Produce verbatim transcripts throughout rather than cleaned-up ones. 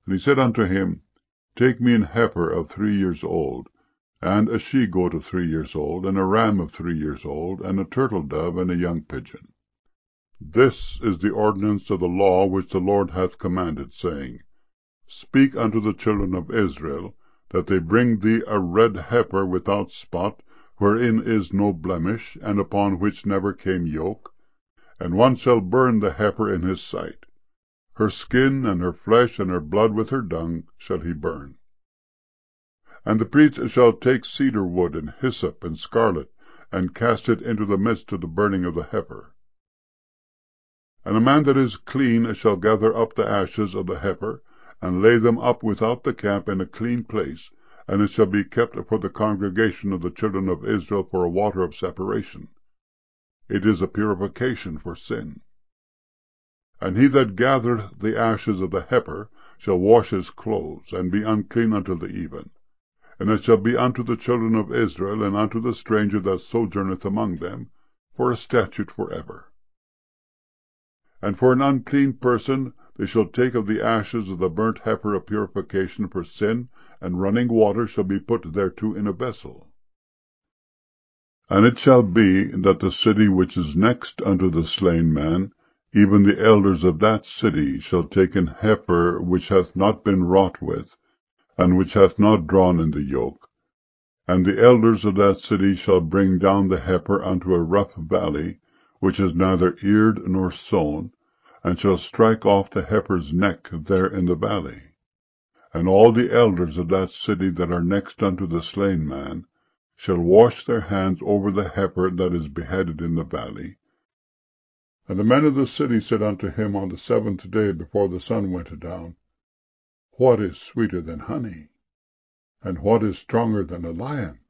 And he said unto him, Take me an heifer of three years old, and a she-goat of three years old, and a ram of three years old, and a turtle-dove, and a young pigeon. This is the ordinance of the law which the Lord hath commanded, saying, Speak unto the children of Israel, that they bring thee a red heifer without spot, wherein is no blemish, and upon which never came yoke. And one shall burn the heifer in his sight. Her skin, and her flesh, and her blood with her dung shall he burn. And the priest shall take cedar wood, and hyssop, and scarlet, and cast it into the midst of the burning of the heifer. And a man that is clean shall gather up the ashes of the heifer, and lay them up without the camp in a clean place, and it shall be kept for the congregation of the children of Israel for a water of separation. It is a purification for sin. And he that gathereth the ashes of the heifer shall wash his clothes, and be unclean until the even. And it shall be unto the children of Israel, and unto the stranger that sojourneth among them, for a statute for ever. And for an unclean person they shall take of the ashes of the burnt heifer of purification for sin, and running water shall be put thereto in a vessel. And it shall be that the city which is next unto the slain man, even the elders of that city, shall take an heifer which hath not been wrought with, and which hath not drawn in the yoke. And the elders of that city shall bring down the heifer unto a rough valley, which is neither eared nor sown, and shall strike off the heifer's neck there in the valley. And all the elders of that city that are next unto the slain man shall wash their hands over the heifer that is beheaded in the valley. And the men of the city said unto him on the seventh day before the sun went down, What is sweeter than honey? And what is stronger than a lion?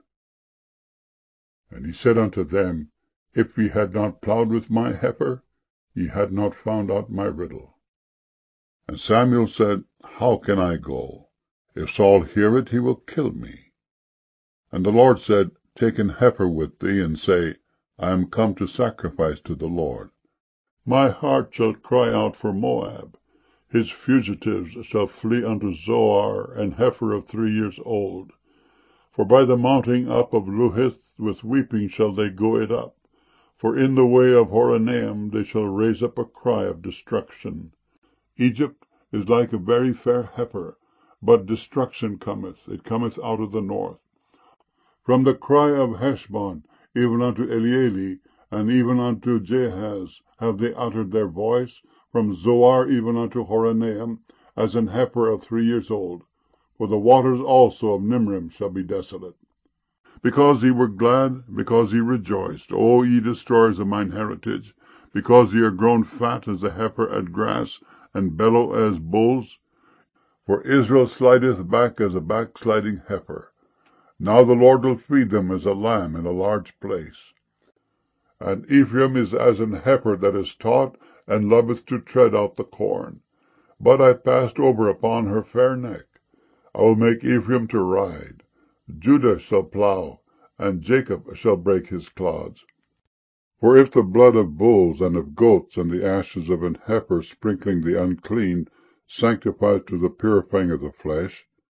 And he said unto them, If ye had not plowed with my heifer, ye had not found out my riddle. And Samuel said, How can I go? If Saul hear it, he will kill me. And the Lord said, Take an heifer with thee, and say, I am come to sacrifice to the Lord. My heart shall cry out for Moab. His fugitives shall flee unto Zoar, an heifer of three years old. For by the mounting up of Luhith with weeping shall they go it up. For in the way of Horonaim they shall raise up a cry of destruction. Egypt is like a very fair heifer, but destruction cometh, it cometh out of the north. From the cry of Heshbon, even unto Elealeh, and even unto Jahaz, have they uttered their voice, from Zoar even unto Horonaim, as an heifer of three years old. For the waters also of Nimrim shall be desolate. Because ye were glad, because ye rejoiced, O ye destroyers of mine heritage, because ye are grown fat as a heifer at grass, and bellow as bulls. For Israel slideth back as a backsliding heifer. Now the Lord will feed them as a lamb in a large place. And Ephraim is as an heifer that is taught, and loveth to tread out the corn. But I passed over upon her fair neck. I will make Ephraim to ride. Judah shall plow, and Jacob shall break his clods. For if the blood of bulls and of goats, and the ashes of an heifer sprinkling the unclean, sanctifies to the purifying of the flesh,